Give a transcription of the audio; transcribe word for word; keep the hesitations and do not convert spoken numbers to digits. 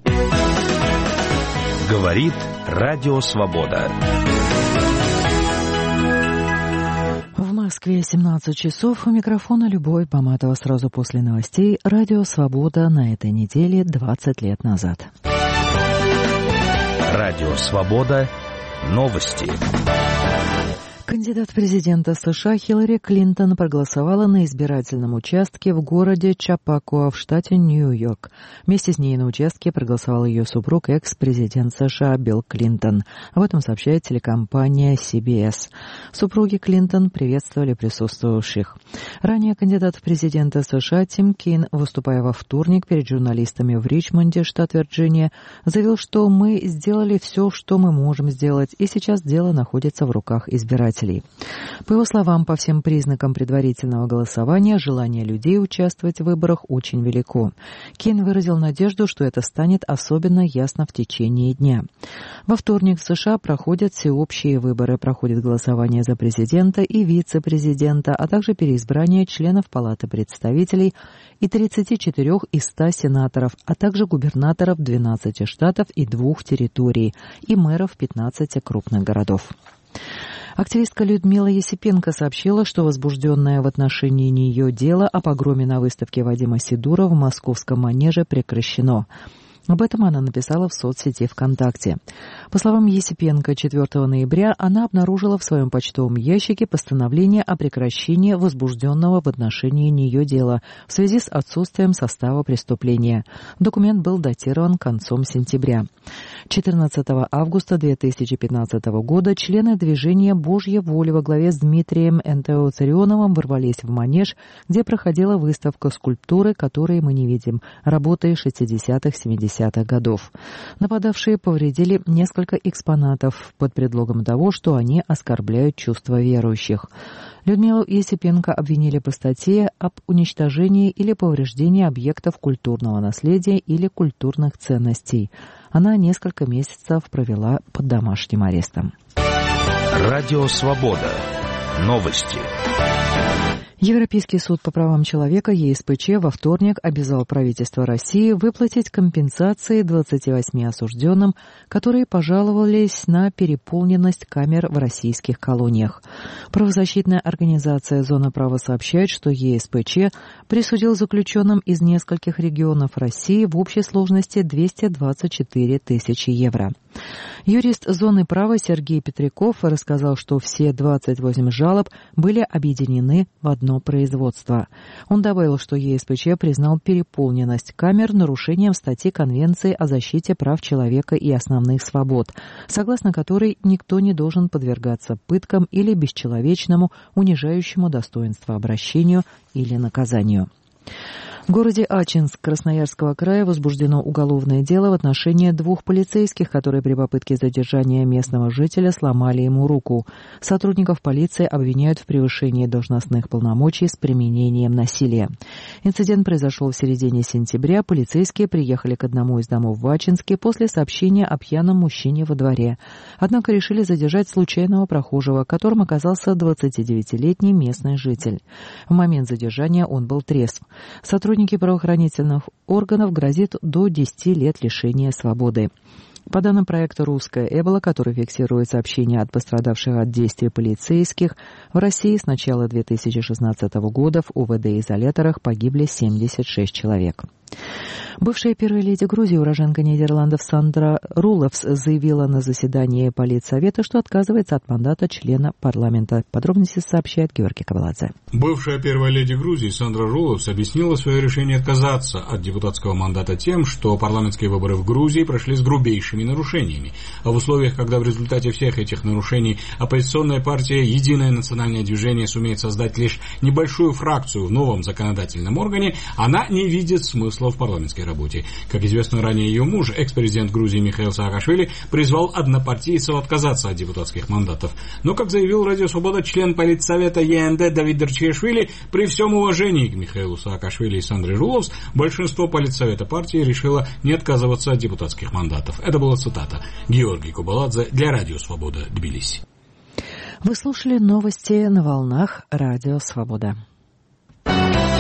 Говорит Радио Свобода. В Москве семнадцать часов. У микрофона Любовь Поматова. Сразу после новостей. Радио Свобода на этой неделе двадцать лет назад. Радио Свобода. Новости. Кандидат в президента США Хиллари Клинтон проголосовала на избирательном участке в городе Чапакуа в штате Нью-Йорк. Вместе с ней на участке проголосовал ее супруг, экс-президент США Билл Клинтон. Об этом сообщает телекомпания си би эс. Супруги Клинтон приветствовали присутствующих. Ранее кандидат в президенты США Тим Кин, выступая во вторник перед журналистами в Ричмонде, штат Вирджиния, заявил, что мы сделали все, что мы можем сделать, и сейчас дело находится в руках избирателей. По его словам, по всем признакам предварительного голосования, желание людей участвовать в выборах очень велико. Кин выразил надежду, что это станет особенно ясно в течение дня. Во вторник в США проходят всеобщие выборы, проходит голосование за президента и вице-президента, а также переизбрание членов Палаты представителей и тридцати четырёх из ста сенаторов, а также губернаторов двенадцати штатов и двух территорий, и мэров пятнадцати крупных городов. Активистка Людмила Есипенко сообщила, что возбужденное в отношении нее дело о погроме на выставке Вадима Сидура в московском манеже прекращено. Об этом она написала в соцсети ВКонтакте. По словам Есипенко, четвёртого ноября она обнаружила в своем почтовом ящике постановление о прекращении возбужденного в отношении нее дела в связи с отсутствием состава преступления. Документ был датирован концом сентября. четырнадцатого августа две тысячи пятнадцатого года члены движения «Божья воля» во главе с Дмитрием Энтеоцарионовым ворвались в манеж, где проходила выставка скульптуры, которые мы не видим, работы шестидесятых-семидесятых годов. Нападавшие повредили несколько экспонатов под предлогом того, что они оскорбляют чувства верующих. Людмилу Есипенко обвинили по статье об уничтожении или повреждении объектов культурного наследия или культурных ценностей. Она несколько месяцев провела под домашним арестом. Радио Свобода. Новости. Европейский суд по правам человека Е С П Ч во вторник обязал правительство России выплатить компенсации двадцати восьми осужденным, которые пожаловались на переполненность камер в российских колониях. Правозащитная организация «Зона права» сообщает, что Е С П Ч присудил заключенным из нескольких регионов России в общей сложности двести двадцать четыре тысячи евро. Юрист «Зоны права» Сергей Петряков рассказал, что все двадцать восемь жалоб были объединены в одно производство. Он добавил, что Е С П Ч признал переполненность камер нарушением статьи Конвенции о защите прав человека и основных свобод, согласно которой никто не должен подвергаться пыткам или бесчеловечному, унижающему достоинство обращению или наказанию. В городе Ачинск Красноярского края возбуждено уголовное дело в отношении двух полицейских, которые при попытке задержания местного жителя сломали ему руку. Сотрудников полиции обвиняют в превышении должностных полномочий с применением насилия. Инцидент произошел в середине сентября. Полицейские приехали к одному из домов в Ачинске после сообщения о пьяном мужчине во дворе. Однако решили задержать случайного прохожего, которым оказался двадцатидевятилетний местный житель. В момент задержания он был трезв. Сотрудники Сотрудники правоохранительных органов грозит до десяти лет лишения свободы. По данным проекта «Русская Эбола», который фиксирует сообщения от пострадавших от действий полицейских, в России с начала две тысячи шестнадцатого года в У В Д-изоляторах погибли семьдесят шесть человек. Бывшая первая леди Грузии, уроженка Нидерландов Сандра Руловс, заявила на заседании Политсовета, что отказывается от мандата члена парламента. Подробности сообщает Георгий Каваладзе. Бывшая первая леди Грузии Сандра Руловс объяснила свое решение отказаться от депутатского мандата тем, что парламентские выборы в Грузии прошли с грубейшими нарушениями. А в условиях, когда в результате всех этих нарушений оппозиционная партия «Единое национальное движение» сумеет создать лишь небольшую фракцию в новом законодательном органе, она не видит смысла в парламентской работе. Как известно, ранее ее муж, экс-президент Грузии Михаил Саакашвили, призвал однопартийцев отказаться от депутатских мандатов. Но, как заявил Радио Свобода член Политсовета Е Н Д Давид Дарчиашвили, при всем уважении к Михаилу Саакашвили и Сандре Руловс, большинство Политсовета партии решило не отказываться от депутатских мандатов. Это была цитата. Георгий Кубаладзе для Радио Свобода, Тбилиси. Вы слушали новости на волнах Радио Свобода.